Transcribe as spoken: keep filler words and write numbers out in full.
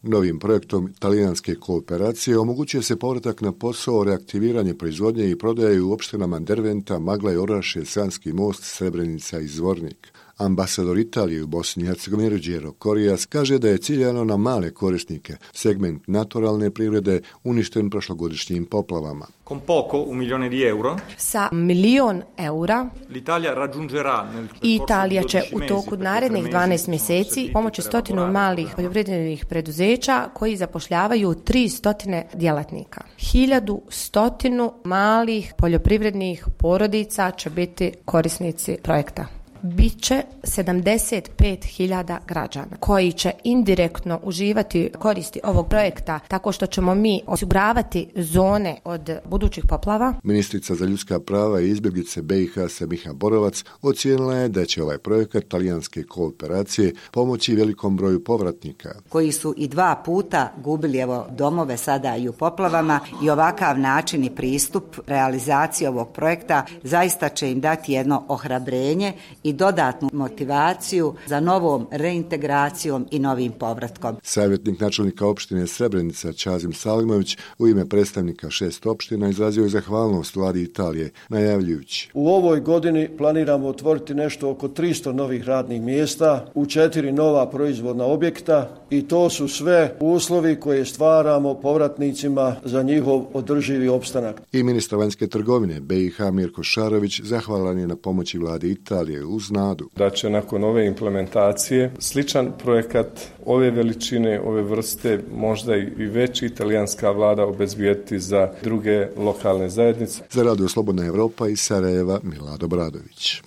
Novim projektom talijanske kooperacije omogućuje se povratak na posao, reaktiviranje proizvodnje i prodaje u opštinama Derventa, Magla, Orašje, Sanski most, Srebrenica i Zvornik. Ambasador Italije u Bosni i Hercegovini Ruggero Corrias kaže da je ciljano na male korisnike, segment naturalne privrede uništen prošlogodišnjim poplavama. Con poco, un milione di euro, sa milion eura l'Italia raggiungerà nel Italija će u toku narednih dvanaest mjeseci pomoći stotinu malih poljoprivrednih preduzeća koji zapošljavaju tri stotine djelatnika. Hiljadu stotinu malih poljoprivrednih porodica će biti korisnici projekta. Biće sedamdeset pet hiljada građana koji će indirektno uživati koristi ovog projekta tako što ćemo mi osiguravati zone od budućih poplava. Ministrica za ljudska prava i izbjeglice B i H Semiha Borovac ocijenila je da će ovaj projekat talijanske kooperacije pomoći velikom broju povratnika. Koji su i dva puta gubili evo domove sada i u poplavama i ovakav način i pristup realizaciji ovog projekta zaista će im dati jedno ohrabrenje i dodatnu motivaciju za novom reintegracijom i novim povratkom. Savjetnik načelnika opštine Srebrenica Čazim Salimović u ime predstavnika šest opština izrazio je zahvalnost vladi Italije, najavljujući: U ovoj godini planiramo otvoriti nešto oko tristo novih radnih mjesta u četiri nova proizvodna objekta i to su sve uslovi koje stvaramo povratnicima za njihov održivi opstanak. I ministar vanjske trgovine B i H Mirko Šarović zahvalan je na pomoći vlade Italije uz nadu da će nakon ove implementacije sličan projekat ove veličine, ove vrste, možda i veći, italijanska vlada obezbijeti za druge lokalne zajednice. Za Radio Slobodna Evropa iz Sarajeva Milad Obradović.